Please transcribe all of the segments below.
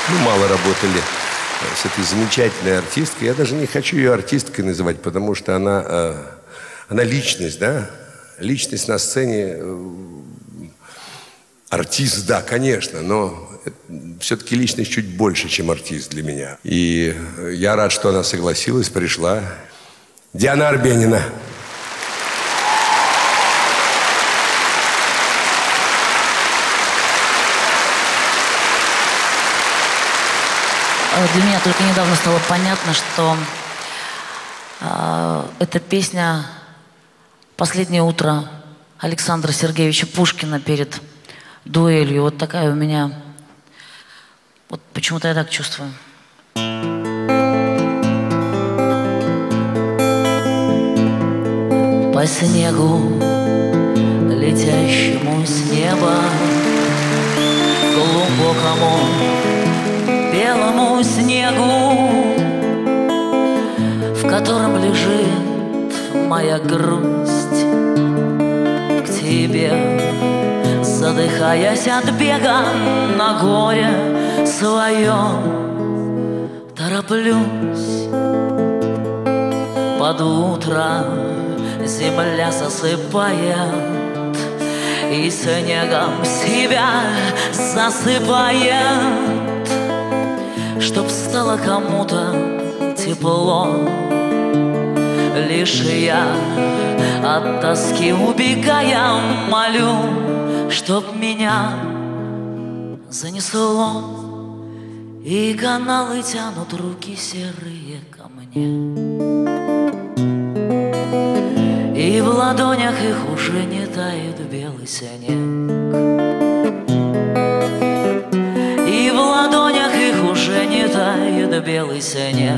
Мы мало работали с этой замечательной артисткой. Я даже не хочу ее артисткой называть, потому что она личность, да? Личность на сцене. Артист, да, конечно, но все-таки личность чуть больше, чем артист для меня. И я рад, что она согласилась, пришла. Диана Арбенина. Для меня только недавно стало понятно, что эта песня «Последнее утро» Александра Сергеевича Пушкина перед дуэлью. Вот такая у меня... Вот почему-то я так чувствую. По снегу, летящему с неба, глубокому белому снегу, в котором лежит моя грусть к тебе, задыхаясь от бега на горе свое, тороплюсь. Под утро земля засыпает и снегом себя засыпает, чтоб стало кому-то тепло. Лишь я от тоски убегая молю, чтоб меня занесло, и каналы тянут руки серые ко мне, и в ладонях их уже не тает белый снег, и в ладонях их уже не тает белый снег.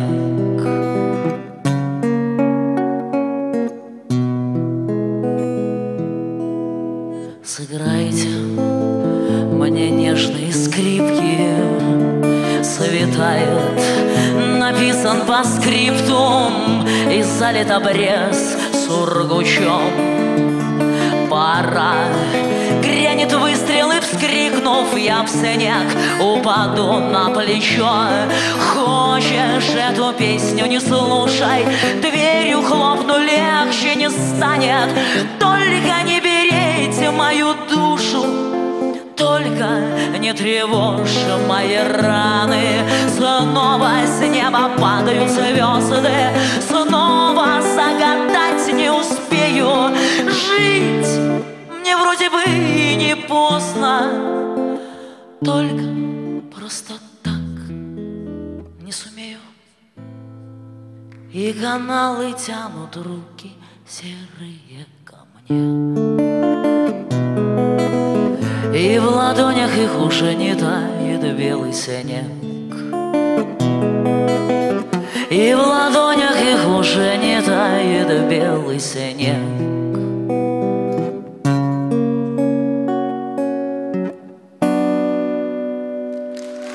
Сыграйте мне нежные скрипки, светает, написан по скриптум, и залит обрез сургучом. Пора, грянет выстрел, и вскрикнув, я в снег упаду на плечо. Хочешь эту песню, не слушай, дверью хлопну, легче не станет. Только не берите мою душу, только не тревожь мои раны. Снова с неба падают звезды, снова загадать не успею. Жить мне вроде бы и не поздно, только просто так не сумею. И каналы тянут руки серые ко мне, и в ладонях их уже не тает белый снег, и в ладонях их уже не тает белый снег.